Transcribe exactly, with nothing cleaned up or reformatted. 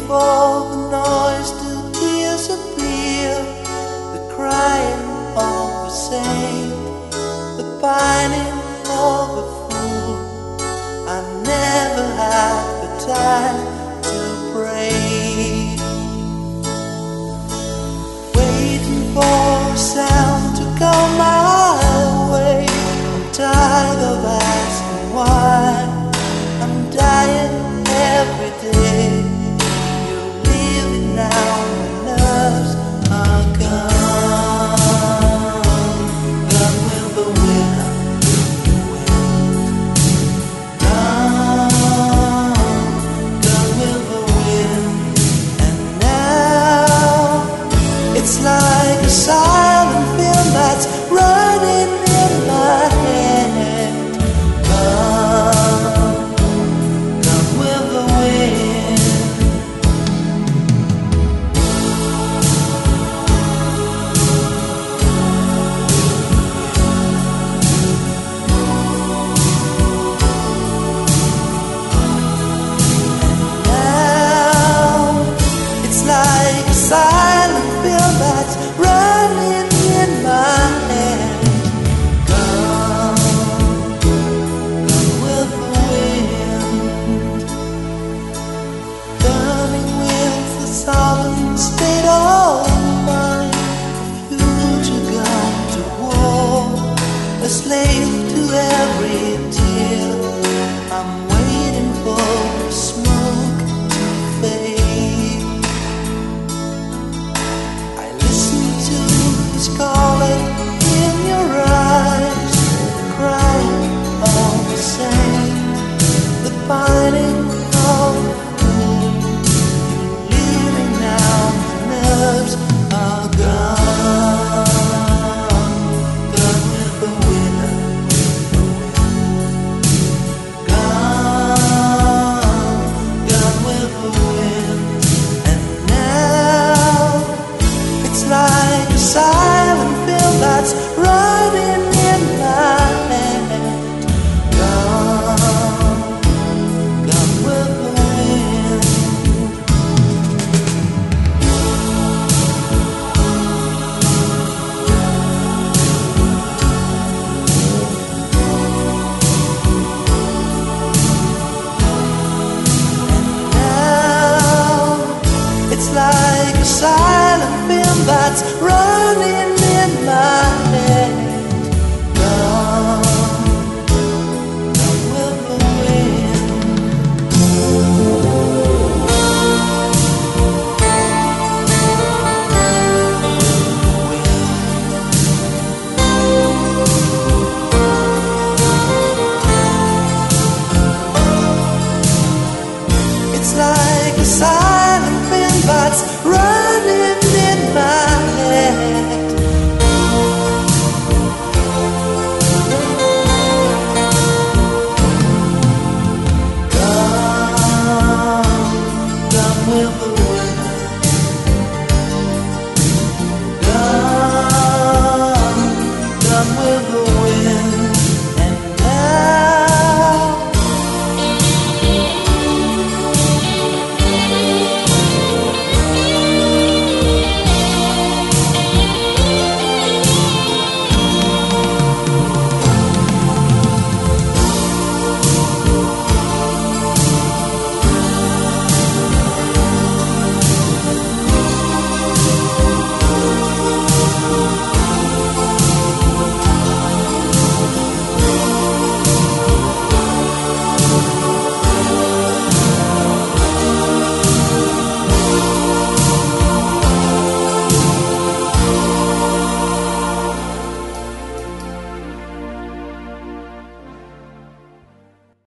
for the noise to disappear, the crying of a saint, the pining of a fool. I never had the time to pray, waiting for a sound to come my way. I'm tired of asking why. I'm dying every day. You're leaving now, my nerves are gone. Gone with the wind. Gone, gone with the wind. And now it's like a silent film that's running in my head. Gone, gone with the wind. Now it's like a silent film that's running in my head. Gone, gone with the wind. Burning with the solemn state of mind. Future gone to war, a slave to every tear. I'm waiting for the smoke to fade. I listen to the scarlet in your eyes, the crying of the saint, the pining of the fool. You're leaving now, my nerves are gone. Gone with the wind. Gone, gone with the wind. And now it's like a silent film that's running in my head. Gone, gone with the wind. Now it's like a silent film that's running in my head. Gone, gone with the wind. It's like a silent film that's running